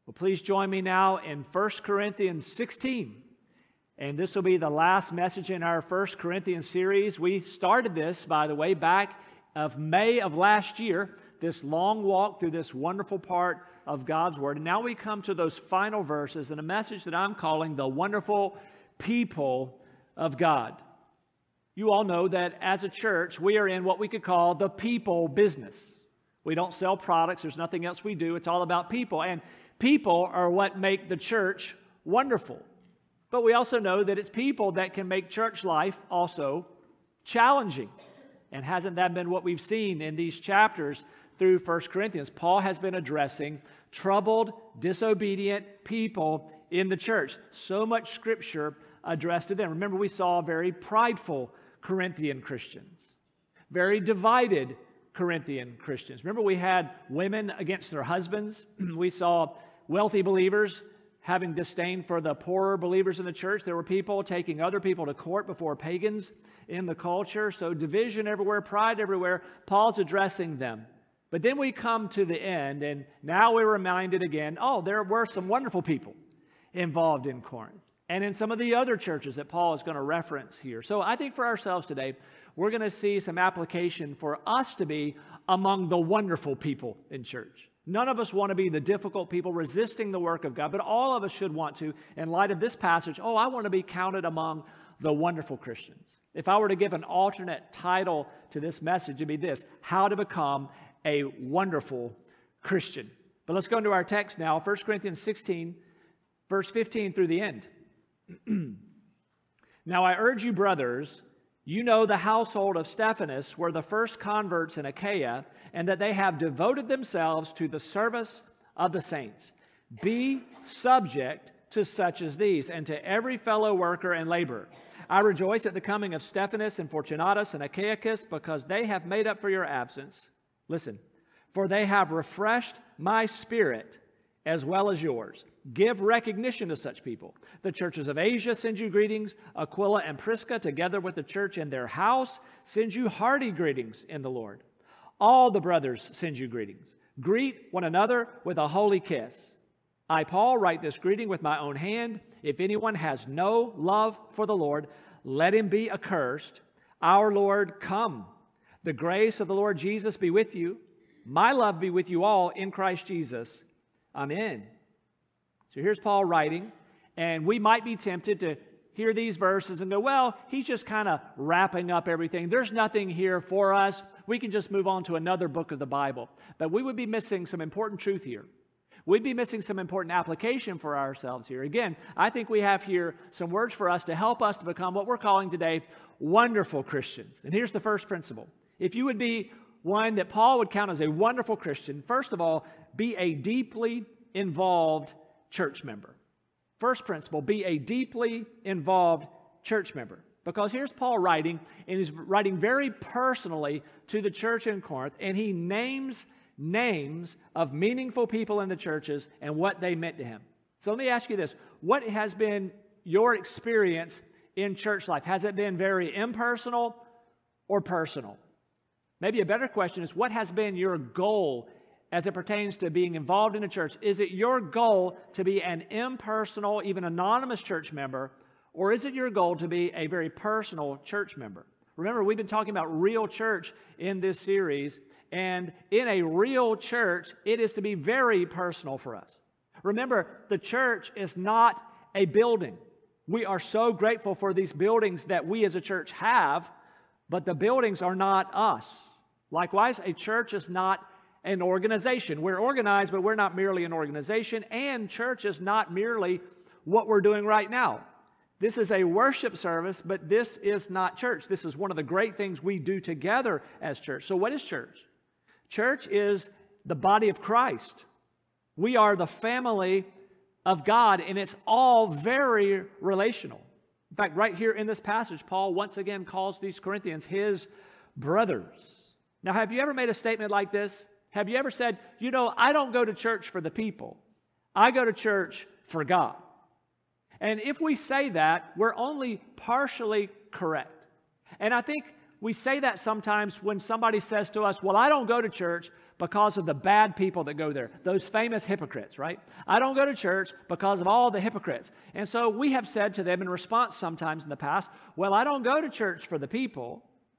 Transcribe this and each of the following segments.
Well, please join me now in 1 Corinthians 16. And this will be the last message in our 1 Corinthians series. We started this, by the way, back of May of last year, this long walk through this wonderful part of God's Word. And now we come to those final verses in a message that I'm calling the wonderful people of God. You all know that as a church, we are in what we could call the people business. We don't sell products. There's nothing else we do. It's all about people. And people are what make the church wonderful. But we also know that it's people that can make church life also challenging. And hasn't that been what we've seen in these chapters through 1 Corinthians? Paul has been addressing troubled, disobedient people in the church. So much Scripture addressed to them. Remember, we saw very prideful Corinthian Christians, very divided Corinthian Christians. Remember, we had women against their husbands. We saw wealthy believers having disdain for the poorer believers in the church. There were people taking other people to court before pagans in the culture. So division everywhere, pride everywhere. Paul's addressing them. But then we come to the end, and now we're reminded again, there were some wonderful people involved in Corinth and in some of the other churches that Paul is going to reference here. So I think for ourselves today, we're going to see some application for us to be among the wonderful people in church. None of us want to be the difficult people resisting the work of God, but all of us should want to, in light of this passage, I want to be counted among the wonderful Christians. If I were to give an alternate title to this message, it'd be this: How to Become a Wonderful Christian. But let's go into our text now, 1 Corinthians 16, verse 15 through the end. Now I urge you, brothers, you know the household of Stephanas were the first converts in Achaia, and that they have devoted themselves to the service of the saints. Be subject to such as these, and to every fellow worker and laborer. I rejoice at the coming of Stephanas and Fortunatus and Achaicus, because they have made up for your absence. Listen, for they have refreshed my spirit as well as yours. Give recognition to such people. The churches of Asia send you greetings. Aquila and Prisca, together with the church in their house, send you hearty greetings in the Lord. All the brothers send you greetings. Greet one another with a holy kiss. I, Paul, write this greeting with my own hand. If anyone has no love for the Lord, let him be accursed. Our Lord, come. The grace of the Lord Jesus be with you. My love be with you all in Christ Jesus. Amen. So here's Paul writing, and we might be tempted to hear these verses and go, he's just kind of wrapping up everything. There's nothing here for us. We can just move on to another book of the Bible. But we would be missing some important truth here. We'd be missing some important application for ourselves here. Again, I think we have here some words for us to help us to become what we're calling today wonderful Christians. And here's the first principle. If you would be one that Paul would count as a wonderful Christian, first of all, be a deeply involved church member. First principle, be a deeply involved church member. Because here's Paul writing, and he's writing very personally to the church in Corinth, and he names names of meaningful people in the churches and what they meant to him. So let me ask you this. What has been your experience in church life? Has it been very impersonal or personal? Maybe a better question is, what has been your goal as it pertains to being involved in a church? Is it your goal to be an impersonal, even anonymous church member, or is it your goal to be a very personal church member? Remember, we've been talking about real church in this series, and in a real church, it is to be very personal for us. Remember, the church is not a building. We are so grateful for these buildings that we as a church have, but the buildings are not us. Likewise, a church is not an organization. We're organized, but we're not merely an organization, and church is not merely what we're doing right now. This is a worship service, but this is not church. This is one of the great things we do together as church. So what is church? Church is the body of Christ. We are the family of God, and it's all very relational. In fact, right here in this passage, Paul once again calls these Corinthians his brothers. Now, have you ever made a statement like this? Have you ever said, I don't go to church for the people. I go to church for God. And if we say that, we're only partially correct. And I think we say that sometimes when somebody says to us, well, I don't go to church because of the bad people that go there, those famous hypocrites, right? I don't go to church because of all the hypocrites. And so we have said to them in response sometimes in the past, well, I don't go to church for the people.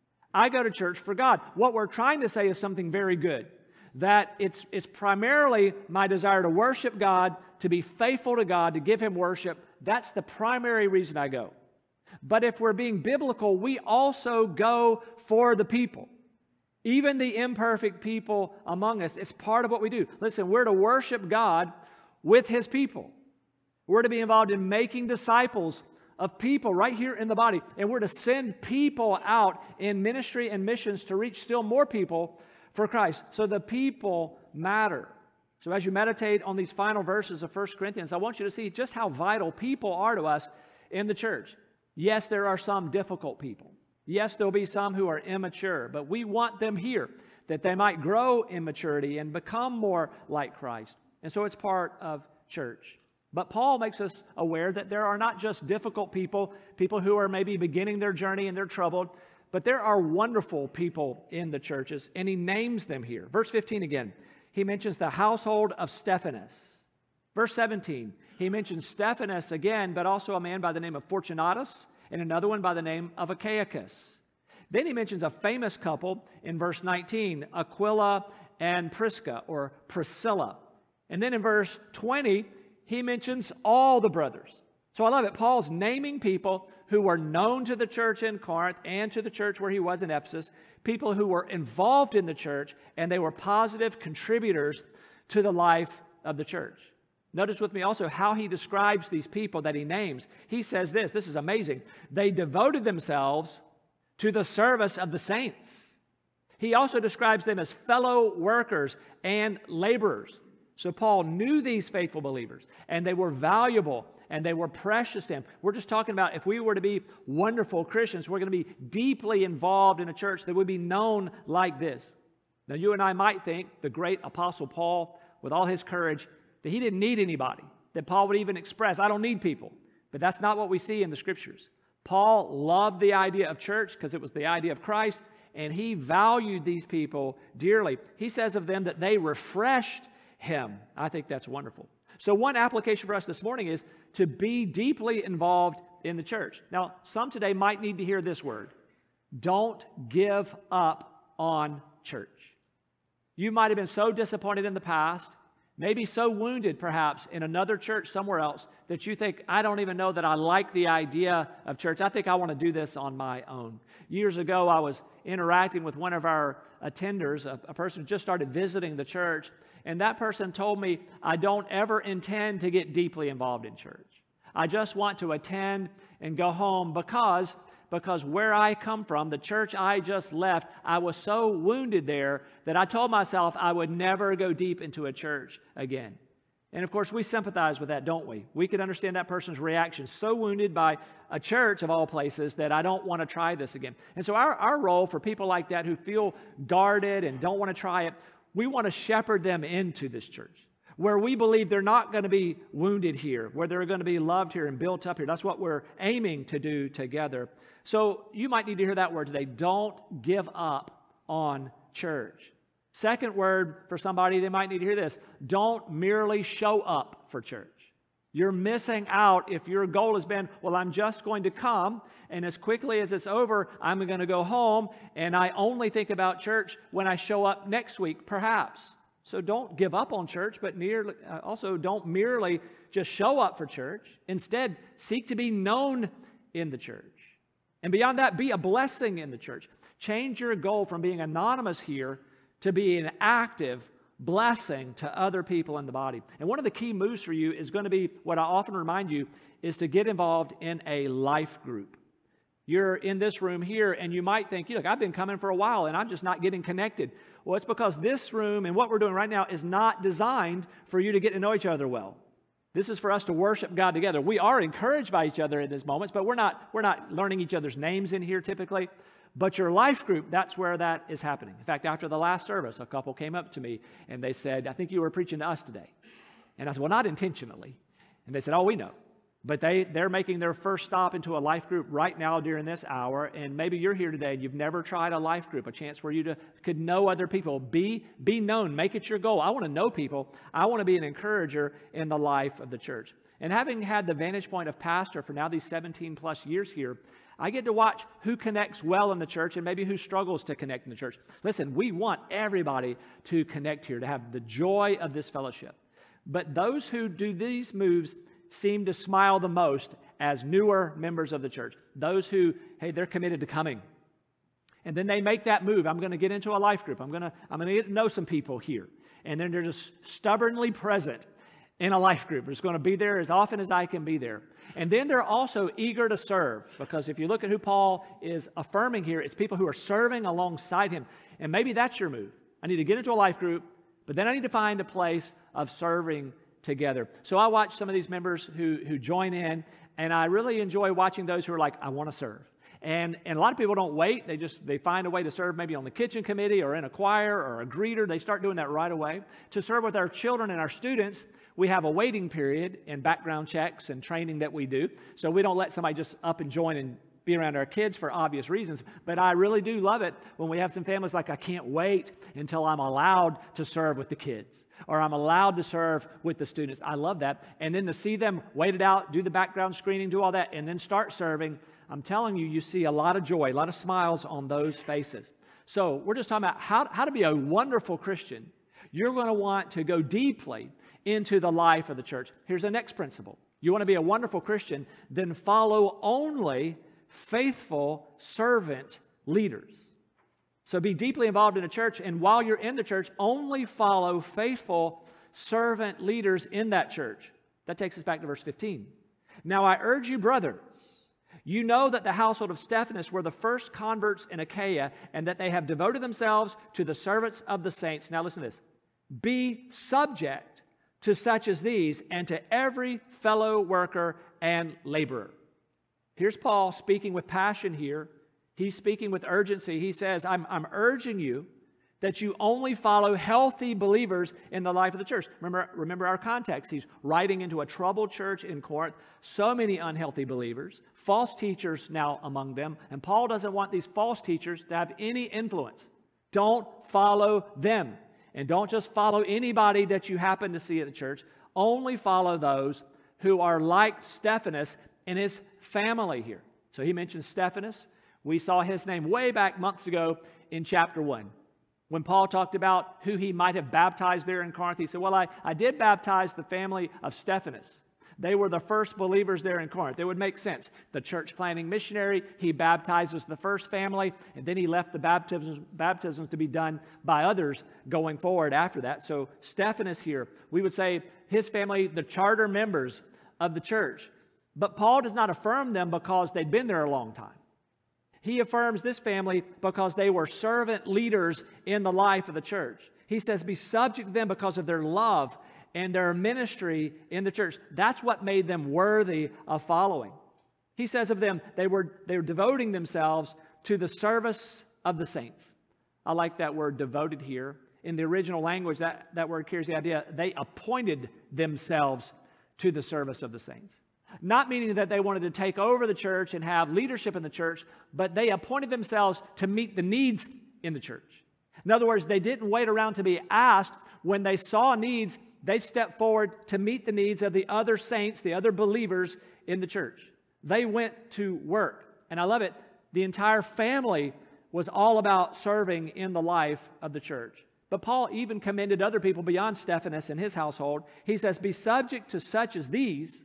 I go to church for God. What we're trying to say is something very good, that it's primarily my desire to worship God, to be faithful to God, to give Him worship. That's the primary reason I go. But if we're being biblical, we also go for the people. Even the imperfect people among us, it's part of what we do. Listen, we're to worship God with His people. We're to be involved in making disciples of people right here in the body. And we're to send people out in ministry and missions to reach still more people for Christ. So the people matter. So as you meditate on these final verses of 1 Corinthians, I want you to see just how vital people are to us in the church. Yes, there are some difficult people. Yes, there'll be some who are immature, but we want them here that they might grow in maturity and become more like Christ. And so it's part of church. But Paul makes us aware that there are not just difficult people, people who are maybe beginning their journey and they're troubled, but there are wonderful people in the churches, and he names them here. Verse 15 again, he mentions the household of Stephanas. Verse 17, he mentions Stephanas again, but also a man by the name of Fortunatus and another one by the name of Achaicus. Then he mentions a famous couple in verse 19, Aquila and Prisca, or Priscilla. And then in verse 20, he mentions all the brothers. So I love it. Paul's naming people who were known to the church in Corinth and to the church where he was in Ephesus, people who were involved in the church, and they were positive contributors to the life of the church. Notice with me also how he describes these people that he names. He says this is amazing. They devoted themselves to the service of the saints. He also describes them as fellow workers and laborers. So Paul knew these faithful believers, and they were valuable, and they were precious to him. We're just talking about if we were to be wonderful Christians, we're going to be deeply involved in a church that would be known like this. Now, you and I might think the great Apostle Paul, with all his courage, that he didn't need anybody, that Paul would even express, I don't need people. But that's not what we see in the Scriptures. Paul loved the idea of church because it was the idea of Christ, and he valued these people dearly. He says of them that they refreshed him. I think that's wonderful. So one application for us this morning is to be deeply involved in the church. Now, some today might need to hear this word. Don't give up on church. You might have been so disappointed in the past, maybe so wounded perhaps in another church somewhere else that you think, I don't even know that I like the idea of church. I think I want to do this on my own. Years ago, I was interacting with one of our attenders, a person who just started visiting the church, and that person told me, I don't ever intend to get deeply involved in church. I just want to attend and go home because where I come from, the church I just left, I was so wounded there that I told myself I would never go deep into a church again. And of course, we sympathize with that, don't we? We could understand that person's reaction, so wounded by a church of all places that I don't want to try this again. And so our role for people like that who feel guarded and don't want to try it, we want to shepherd them into this church where we believe they're not going to be wounded here, where they're going to be loved here and built up here. That's what we're aiming to do together. So you might need to hear that word today. Don't give up on church. Second word for somebody, they might need to hear this. Don't merely show up for church. You're missing out if your goal has been, well, I'm just going to come, and as quickly as it's over, I'm going to go home, and I only think about church when I show up next week, perhaps. So don't give up on church, but also don't merely just show up for church. Instead, seek to be known in the church. And beyond that, be a blessing in the church. Change your goal from being anonymous here to be an active blessing to other people in the body. And one of the key moves for you is going to be, what I often remind you, is to get involved in a life group. You're in this room here, and you might think, look, I've been coming for a while, and I'm just not getting connected. Well, it's because this room and what we're doing right now is not designed for you to get to know each other well. This is for us to worship God together. We are encouraged by each other in these moments, but we're not learning each other's names in here typically. But your life group, that's where that is happening. In fact, after the last service, a couple came up to me and they said, I think you were preaching to us today. And I said, well, not intentionally. And they said, oh, we know. But they're making their first stop into a life group right now during this hour, and maybe you're here today and you've never tried a life group, a chance for you could know other people. Be known. Make it your goal. I want to know people. I want to be an encourager in the life of the church. And having had the vantage point of pastor for now these 17 plus years here, I get to watch who connects well in the church and maybe who struggles to connect in the church. Listen, we want everybody to connect here, to have the joy of this fellowship. But those who do these moves seem to smile the most as newer members of the church. Those who, hey, they're committed to coming. And then they make that move. I'm going to get into a life group. I'm going to get to know some people here. And then they're just stubbornly present in a life group. It's going to be there as often as I can be there. And then they're also eager to serve, because if you look at who Paul is affirming here, it's people who are serving alongside him. And maybe that's your move. I need to get into a life group, but then I need to find a place of serving together. So I watch some of these members who join in, and I really enjoy watching those who are like, I want to serve. And a lot of people don't wait. They find a way to serve maybe on the kitchen committee or in a choir or a greeter. They start doing that right away. To serve with our children and our students, we have a waiting period and background checks and training that we do. So we don't let somebody just up and join and be around our kids for obvious reasons. But I really do love it when we have some families like, I can't wait until I'm allowed to serve with the kids, or I'm allowed to serve with the students. I love that. And then to see them wait it out, do the background screening, do all that, and then start serving, I'm telling you, you see a lot of joy, a lot of smiles on those faces. So we're just talking about how to be a wonderful Christian. You're going to want to go deeply into the life of the church. Here's the next principle. You want to be a wonderful Christian, then follow only faithful servant leaders. So be deeply involved in a church, and while you're in the church, only follow faithful servant leaders in that church. That takes us back to verse 15. Now I urge you, brothers, you know that the household of Stephanas were the first converts in Achaia, and that they have devoted themselves to the service of the saints. Now listen to this. Be subject to such as these, and to every fellow worker and laborer. Here's Paul speaking with passion here. He's speaking with urgency. He says, I'm urging you that you only follow healthy believers in the life of the church. Remember our context. He's writing into a troubled church in Corinth. So many unhealthy believers, false teachers now among them. And Paul doesn't want these false teachers to have any influence. Don't follow them. And don't just follow anybody that you happen to see at the church. Only follow those who are like Stephanas and his family here. So he mentions Stephanas. We saw his name way back months ago in chapter 1. When Paul talked about who he might have baptized there in Corinth, he said, well, I did baptize the family of Stephanas. They were the first believers there in Corinth. It would make sense. The church planting missionary, he baptizes the first family, and then he left the baptisms to be done by others going forward after that. So Stephanas here, we would say his family, the charter members of the church. But Paul does not affirm them because they'd been there a long time. He affirms this family because they were servant leaders in the life of the church. He says, be subject to them because of their love and their ministry in the church. That's what made them worthy of following. He says of them, they were devoting themselves to the service of the saints. I like that word devoted here. In the original language, that word carries the idea they appointed themselves to the service of the saints. Not meaning that they wanted to take over the church and have leadership in the church, but they appointed themselves to meet the needs in the church. In other words, they didn't wait around to be asked. When they saw needs, they stepped forward to meet the needs of the other saints, the other believers in the church. They went to work. And I love it. The entire family was all about serving in the life of the church. But Paul even commended other people beyond Stephanas and his household. He says, be subject to such as these,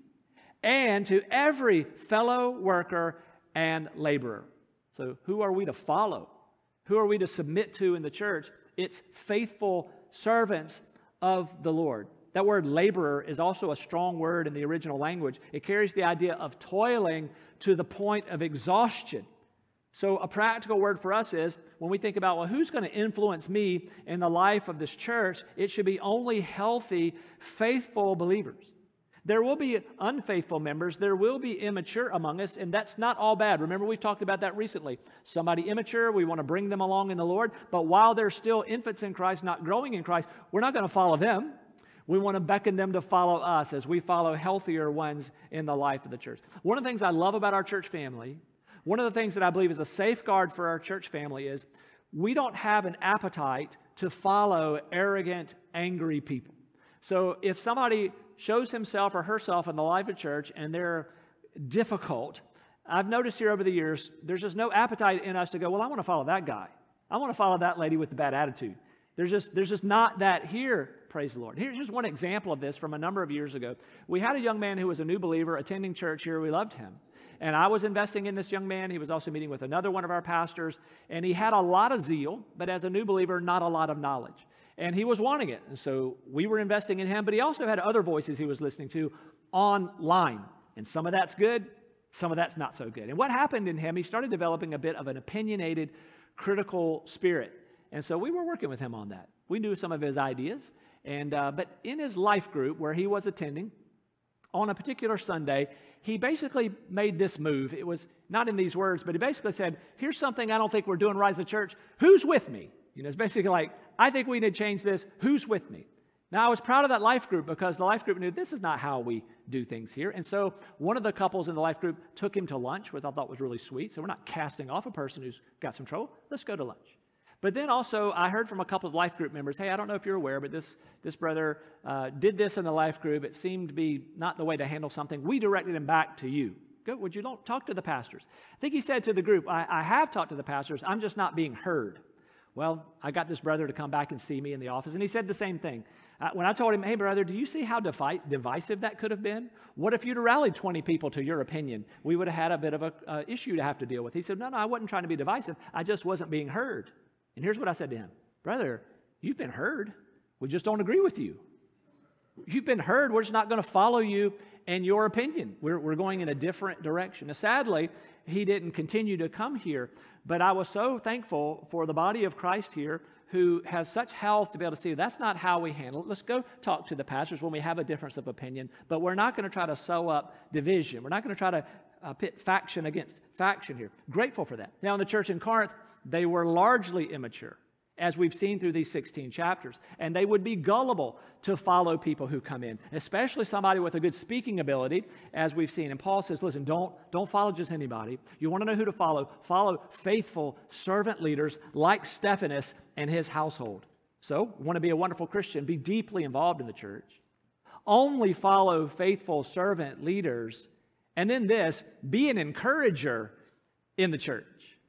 and to every fellow worker and laborer. So who are we to follow? Who are we to submit to in the church? It's faithful servants of the Lord. That word laborer is also a strong word in the original language. It carries the idea of toiling to the point of exhaustion. So a practical word for us is, when we think about, well, who's going to influence me in the life of this church? It should be only healthy, faithful believers. There will be unfaithful members. There will be immature among us, and that's not all bad. Remember, we've talked about that recently. Somebody immature, we want to bring them along in the Lord, but while they're still infants in Christ, not growing in Christ, we're not going to follow them. We want to beckon them to follow us as we follow healthier ones in the life of the church. One of the things I love about our church family, one of the things that I believe is a safeguard for our church family is we don't have an appetite to follow arrogant, angry people. So if somebody shows himself or herself in the life of church and they're difficult, I've noticed here over the years, there's just no appetite in us to go, well, I want to follow that guy. I want to follow that lady with the bad attitude. There's just not that here, praise the Lord. Here's just one example of this from a number of years ago. We had a young man who was a new believer attending church here. We loved him. And I was investing in this young man. He was also meeting with another one of our pastors. And he had a lot of zeal, but as a new believer, not a lot of knowledge. And he was wanting it. And so we were investing in him, but he also had other voices he was listening to online. And some of that's good, some of that's not so good. And what happened in him, he started developing a bit of an opinionated, critical spirit. And so we were working with him on that. We knew some of his ideas. But in his life group where he was attending, on a particular Sunday, he basically made this move. It was not in these words, but he basically said, here's something I don't think we're doing right as a church. Who's with me? It's basically like, I think we need to change this. Who's with me? Now, I was proud of that life group because the life group knew this is not how we do things here. And so one of the couples in the life group took him to lunch, which I thought was really sweet. So we're not casting off a person who's got some trouble. Let's go to lunch. But then also, I heard from a couple of life group members, hey, I don't know if you're aware, but this brother did this in the life group. It seemed to be not the way to handle something. We directed him back to you. Go, would you don't talk to the pastors? I think he said to the group, I have talked to the pastors. I'm just not being heard. Well, I got this brother to come back and see me in the office, and he said the same thing. When I told him, hey, brother, do you see how divisive that could have been? What if you'd have rallied 20 people to your opinion? We would have had a bit of an issue to have to deal with. He said, no, I wasn't trying to be divisive. I just wasn't being heard. And here's what I said to him. Brother, you've been heard. We just don't agree with you. You've been heard. We're just not going to follow you and your opinion. We're going in a different direction. Now, sadly, he didn't continue to come here, but I was so thankful for the body of Christ here who has such health to be able to see that's not how we handle it. Let's go talk to the pastors when we have a difference of opinion, but we're not going to try to sew up division. We're not going to try to pit faction against faction here. Grateful for that. Now, in the church in Corinth, they were largely immature, as we've seen through these 16 chapters, and they would be gullible to follow people who come in, especially somebody with a good speaking ability, as we've seen. And Paul says, listen, don't follow just anybody. You want to know who to follow? Follow faithful servant leaders like Stephanas and his household. So, you want to be a wonderful Christian, be deeply involved in the church. Only follow faithful servant leaders. And then this, be an encourager in the church.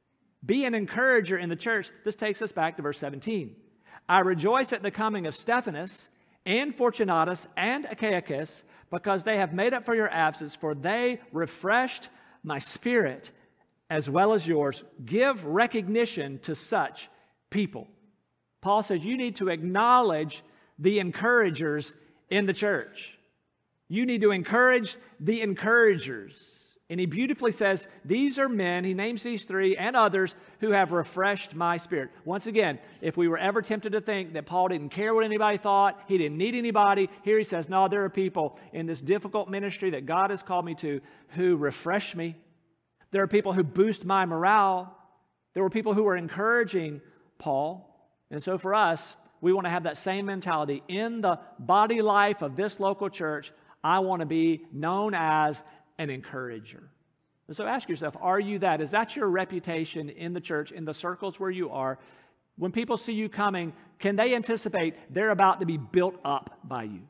Be an encourager in the church. This takes us back to verse 17. I rejoice at the coming of Stephanas and Fortunatus and Achaicus because they have made up for your absence, for they refreshed my spirit as well as yours. Give recognition to such people. Paul says you need to acknowledge the encouragers in the church. You need to encourage the encouragers. And he beautifully says, these are men, he names these three and others who have refreshed my spirit. Once again, if we were ever tempted to think that Paul didn't care what anybody thought, he didn't need anybody, here he says, no, there are people in this difficult ministry that God has called me to who refresh me. There are people who boost my morale. There were people who were encouraging Paul. And so for us, we want to have that same mentality. In the body life of this local church, I want to be known as an encourager. And so ask yourself, are you that? Is that your reputation in the church, in the circles where you are? When people see you coming, can they anticipate they're about to be built up by you?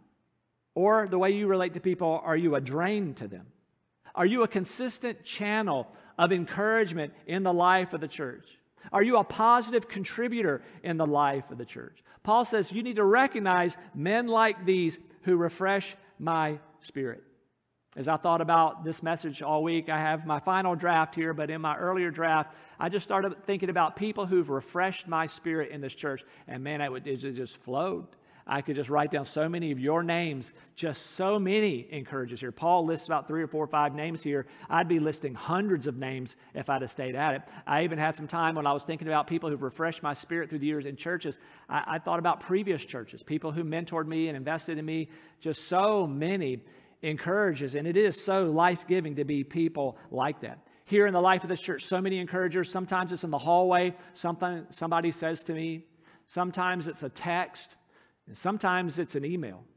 Or the way you relate to people, are you a drain to them? Are you a consistent channel of encouragement in the life of the church? Are you a positive contributor in the life of the church? Paul says you need to recognize men like these who refresh my spirit. As I thought about this message all week, I have my final draft here, but in my earlier draft, I just started thinking about people who've refreshed my spirit in this church, and man, it just flowed. I could just write down so many of your names, just so many encouragers here. Paul lists about 3 or 4 or 5 names here. I'd be listing hundreds of names if I'd have stayed at it. I even had some time when I was thinking about people who've refreshed my spirit through the years in churches. I thought about previous churches, people who mentored me and invested in me, just so many encourages, and it is so life-giving to be people like that. Here in the life of this church, so many encouragers. Sometimes it's in the hallway, somebody says to me. Sometimes it's a text, and sometimes it's an email.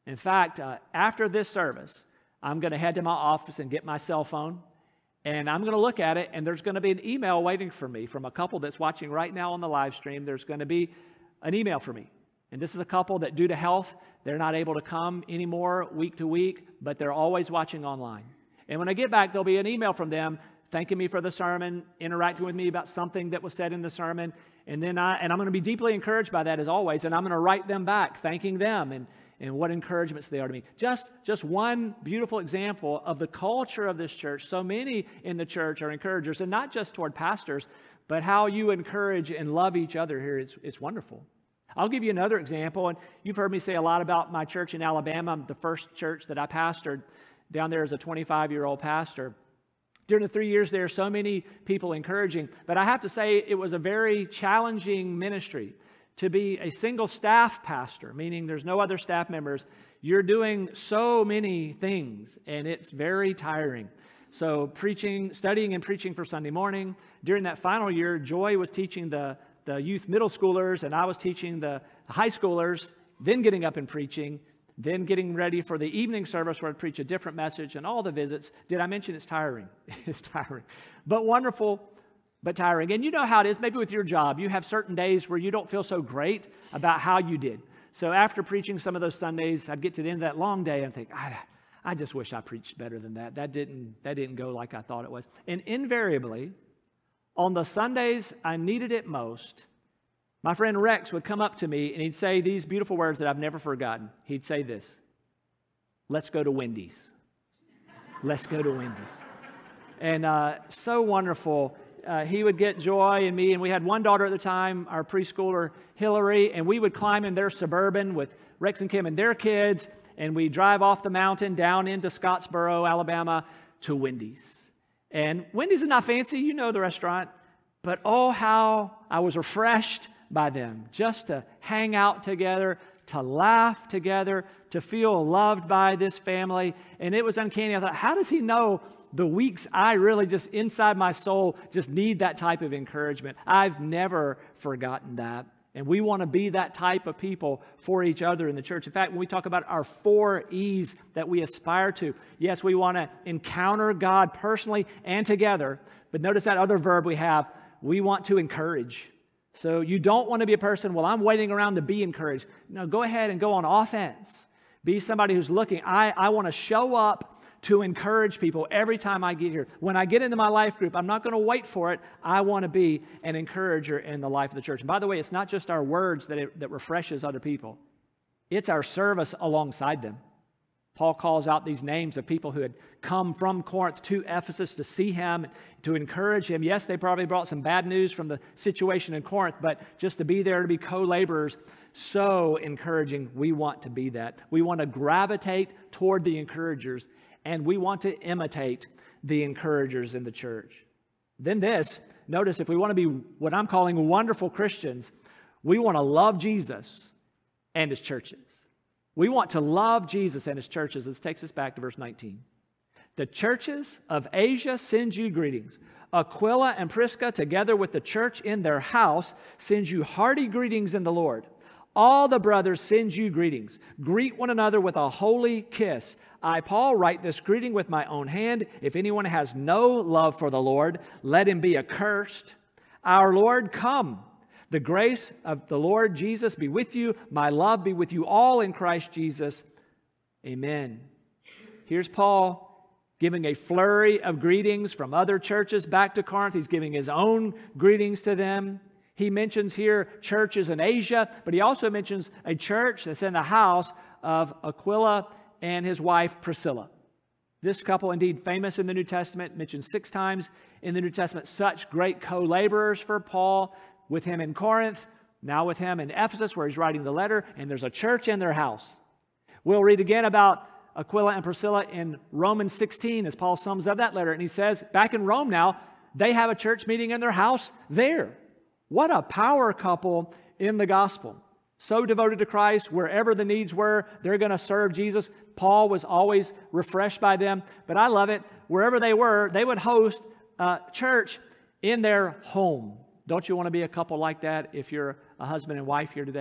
In fact, after this service, I'm going to head to my office and get my cell phone, and I'm going to look at it, and there's going to be an email waiting for me from a couple that's watching right now on the live stream. There's going to be an email for me. And this is a couple that, due to health, they're not able to come anymore week to week, but they're always watching online. And when I get back, there'll be an email from them thanking me for the sermon, interacting with me about something that was said in the sermon. And then I'm going to be deeply encouraged by that, as always, and I'm going to write them back, thanking them and what encouragements they are to me. Just one beautiful example of the culture of this church. So many in the church are encouragers, and not just toward pastors, but how you encourage and love each other here. It's wonderful. I'll give you another example, and you've heard me say a lot about my church in Alabama, the first church that I pastored down there as a 25-year-old pastor. During the 3 years there, so many people encouraging, but I have to say it was a very challenging ministry to be a single staff pastor, meaning there's no other staff members. You're doing so many things, and it's very tiring. So studying and preaching for Sunday morning. During that final year, Joy was teaching the youth middle schoolers, and I was teaching the high schoolers, then getting up and preaching, then getting ready for the evening service where I'd preach a different message, and all the visits. Did I mention it's tiring? It's tiring. But wonderful, but tiring. And you know how it is, maybe with your job, you have certain days where you don't feel so great about how you did. So after preaching some of those Sundays, I'd get to the end of that long day and think, I just wish I preached better than that. That didn't go like I thought it was. And invariably, on the Sundays I needed it most, my friend Rex would come up to me and he'd say these beautiful words that I've never forgotten. He'd say this: "Let's go to Wendy's. Let's go to Wendy's." And so wonderful. He would get Joy and me, and we had one daughter at the time, our preschooler Hillary, and we would climb in their Suburban with Rex and Kim and their kids, and we drive off the mountain down into Scottsboro, Alabama, to Wendy's. And Wendy's is not fancy, you know the restaurant, but oh, how I was refreshed by them, just to hang out together, to laugh together, to feel loved by this family. And it was uncanny. I thought, how does he know the weeks I really just inside my soul just need that type of encouragement? I've never forgotten that. And we want to be that type of people for each other in the church. In fact, when we talk about our 4 E's that we aspire to, yes, we want to encounter God personally and together. But notice that other verb we have, we want to encourage. So you don't want to be a person, well, I'm waiting around to be encouraged. No, go ahead and go on offense. Be somebody who's looking. I want to show up to encourage people every time I get here. When I get into my life group, I'm not going to wait for it. I want to be an encourager in the life of the church. And by the way, it's not just our words that refreshes other people. It's our service alongside them. Paul calls out these names of people who had come from Corinth to Ephesus to see him, to encourage him. Yes, they probably brought some bad news from the situation in Corinth, but just to be there, to be co-laborers, so encouraging. We want to be that. We want to gravitate toward the encouragers, and we want to imitate the encouragers in the church. Then notice, if we want to be what I'm calling wonderful Christians, we want to love Jesus and his churches. We want to love Jesus and his churches. This takes us back to verse 19. The churches of Asia send you greetings. Aquila and Prisca, together with the church in their house, send you hearty greetings in the Lord. All the brothers send you greetings. Greet one another with a holy kiss. I, Paul, write this greeting with my own hand. If anyone has no love for the Lord, let him be accursed. Our Lord, come. The grace of the Lord Jesus be with you. My love be with you all in Christ Jesus. Amen. Here's Paul giving a flurry of greetings from other churches back to Corinth. He's giving his own greetings to them. He mentions here churches in Asia, but he also mentions a church that's in the house of Aquila and his wife Priscilla. This couple, indeed famous in the New Testament, mentioned 6 times in the New Testament, such great co-laborers for Paul, with him in Corinth, now with him in Ephesus where he's writing the letter, and there's a church in their house. We'll read again about Aquila and Priscilla in Romans 16 as Paul sums up that letter, and he says, back in Rome now, they have a church meeting in their house there. What a power couple in the gospel. So devoted to Christ, wherever the needs were, they're going to serve Jesus. Paul was always refreshed by them, but I love it. Wherever they were, they would host church in their home. Don't you want to be a couple like that if you're a husband and wife here today?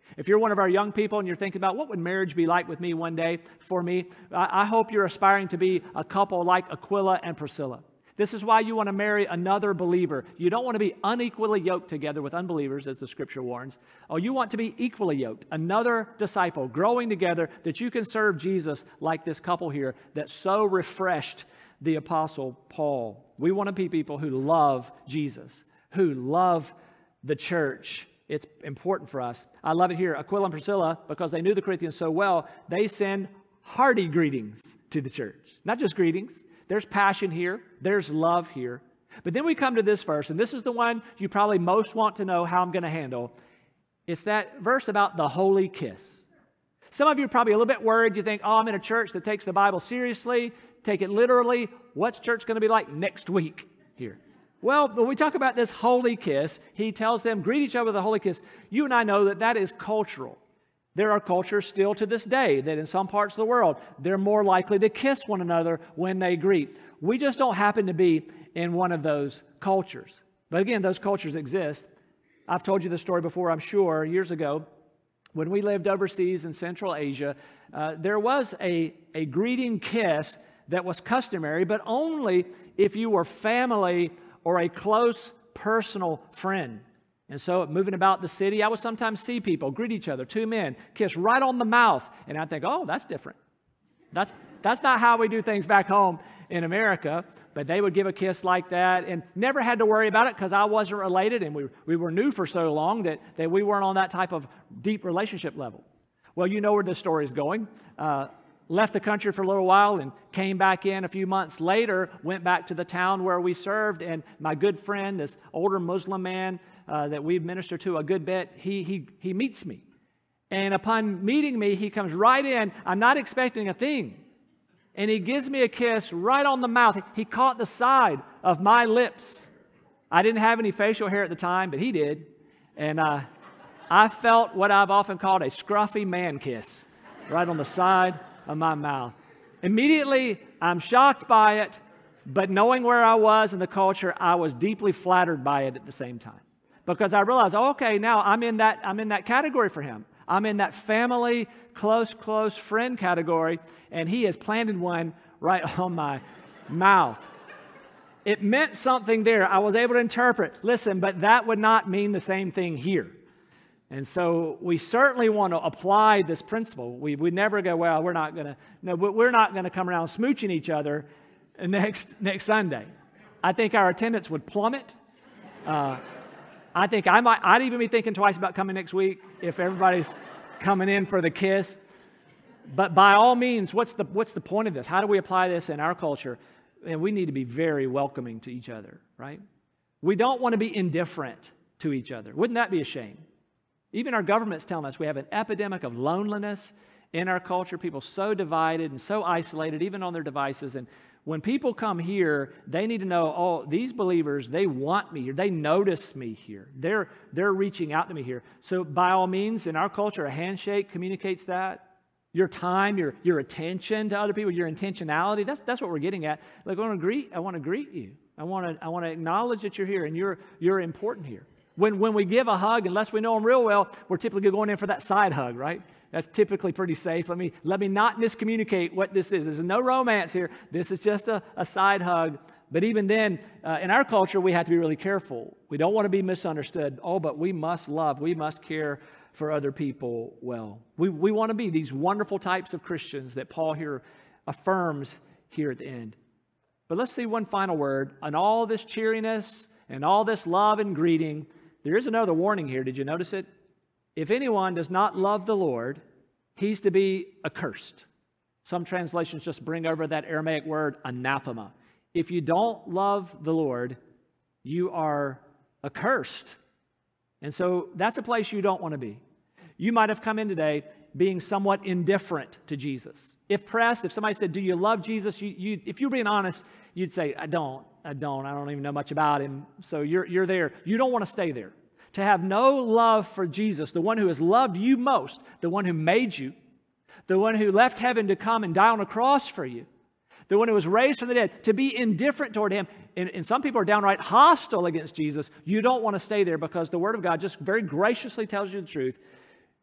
If you're one of our young people and you're thinking about what would marriage be like with me one day for me, I hope you're aspiring to be a couple like Aquila and Priscilla. This is why you want to marry another believer. You don't want to be unequally yoked together with unbelievers, as the Scripture warns. Oh, you want to be equally yoked, another disciple, growing together that you can serve Jesus like this couple here that so refreshed the Apostle Paul. We want to be people who love Jesus, who love the church. It's important for us. I love it here. Aquila and Priscilla, because they knew the Corinthians so well, they send hearty greetings to the church. Not just greetings. There's passion here. There's love here. But then we come to this verse, and this is the one you probably most want to know how I'm going to handle. It's that verse about the holy kiss. Some of you are probably a little bit worried. You think, oh, I'm in a church that takes the Bible seriously, take it literally. What's church going to be like next week here? Well, when we talk about this holy kiss, he tells them, greet each other with a holy kiss. You and I know that that is cultural. There are cultures still to this day that in some parts of the world, they're more likely to kiss one another when they greet. We just don't happen to be in one of those cultures. But again, those cultures exist. I've told you this story before, I'm sure, years ago. When we lived overseas in Central Asia, there was a greeting kiss that was customary, but only if you were family or a close personal friend. And so moving about the city, I would sometimes see people greet each other, two men, kiss right on the mouth. And I'd think, oh, that's different. That's not how we do things back home in America. But they would give a kiss like that and never had to worry about it because I wasn't related and we were new for so long that we weren't on that type of deep relationship level. Well, you know where this story is going. Left the country for a little while and came back in a few months later, went back to the town where we served, and my good friend, this older Muslim man that we've ministered to a good bit, he meets me. And upon meeting me, he comes right in. I'm not expecting a thing. And he gives me a kiss right on the mouth. He caught the side of my lips. I didn't have any facial hair at the time, but he did. And I felt what I've often called a scruffy man kiss right on the side of my mouth. Immediately, I'm shocked by it, but knowing where I was in the culture, I was deeply flattered by it at the same time. Because I realized, oh, okay, now I'm in that category for him. I'm in that family, close friend category, and he has planted one right on my mouth. It meant something there. I was able to interpret, listen, but that would not mean the same thing here. And so we certainly want to apply this principle. We never go, well, we're not going to come around smooching each other next Sunday. I think our attendance would plummet. I think I'd even be thinking twice about coming next week if everybody's coming in for the kiss. But by all means, what's the point of this? How do we apply this in our culture? And we need to be very welcoming to each other, right? We don't want to be indifferent to each other. Wouldn't that be a shame? Even our government's telling us we have an epidemic of loneliness in our culture. People so divided and so isolated, even on their devices. And when people come here, they need to know, oh, these believers, they want me here. They notice me here. They're reaching out to me here. So by all means, in our culture, a handshake communicates that. Your time, your attention to other people, your intentionality, that's what we're getting at. Like, I want to greet you. I want to acknowledge that you're here and you're important here. When we give a hug, unless we know them real well, we're typically going in for that side hug, right? That's typically pretty safe. Let me not miscommunicate what this is. There's no romance here. This is just a side hug. But even then, in our culture, we have to be really careful. We don't want to be misunderstood. Oh, but we must love. We must care for other people well. We want to be these wonderful types of Christians that Paul here affirms here at the end. But let's see one final word. On all this cheeriness and all this love and greeting, there is another warning here. Did you notice it? If anyone does not love the Lord, he's to be accursed. Some translations just bring over that Aramaic word, anathema. If you don't love the Lord, you are accursed. And so that's a place you don't want to be. You might have come in today being somewhat indifferent to Jesus. If pressed, if somebody said, do you love Jesus? If you're being honest, you'd say, I don't even know much about him. So you're there. You don't want to stay there. To have no love for Jesus, the one who has loved you most, the one who made you, the one who left heaven to come and die on a cross for you, the one who was raised from the dead, to be indifferent toward him. And some people are downright hostile against Jesus. You don't want to stay there because the Word of God just very graciously tells you the truth.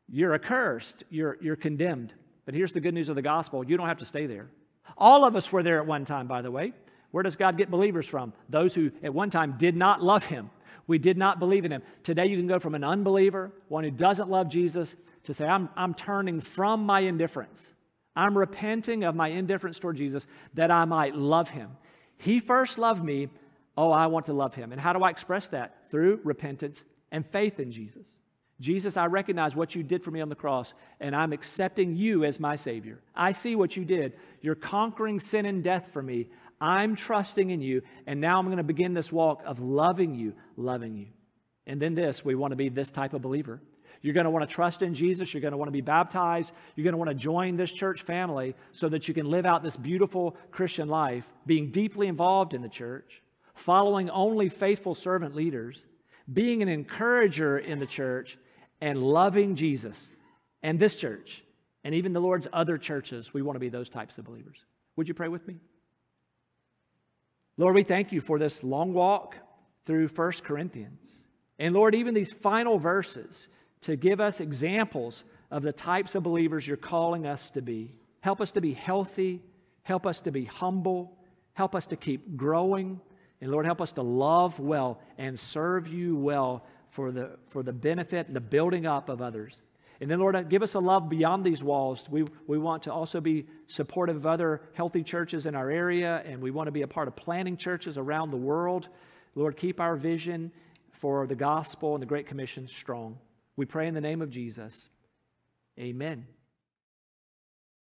you're accursed, you're condemned. But here's the good news of the gospel. You don't have to stay there. All of us were there at one time, by the way. Where does God get believers from? Those who at one time did not love him. We did not believe in him. Today you can go from an unbeliever, one who doesn't love Jesus, to say, I'm turning from my indifference. I'm repenting of my indifference toward Jesus that I might love him. He first loved me. Oh, I want to love him. And how do I express that? Through repentance and faith in Jesus. Jesus, I recognize what you did for me on the cross, and I'm accepting you as my Savior. I see what you did. You're conquering sin and death for me. I'm trusting in you, and now I'm going to begin this walk of loving you. And then we want to be this type of believer. You're going to want to trust in Jesus. You're going to want to be baptized. You're going to want to join this church family so that you can live out this beautiful Christian life, being deeply involved in the church, following only faithful servant leaders, being an encourager in the church, and loving Jesus and this church and even the Lord's other churches. We want to be those types of believers. Would you pray with me? Lord, we thank you for this long walk through 1 Corinthians. And Lord, even these final verses to give us examples of the types of believers you're calling us to be. Help us to be healthy. Help us to be humble. Help us to keep growing. And Lord, help us to love well and serve you well for the benefit and the building up of others. And then, Lord, give us a love beyond these walls. We want to also be supportive of other healthy churches in our area, and we want to be a part of planting churches around the world. Lord, keep our vision for the gospel and the Great Commission strong. We pray in the name of Jesus. Amen.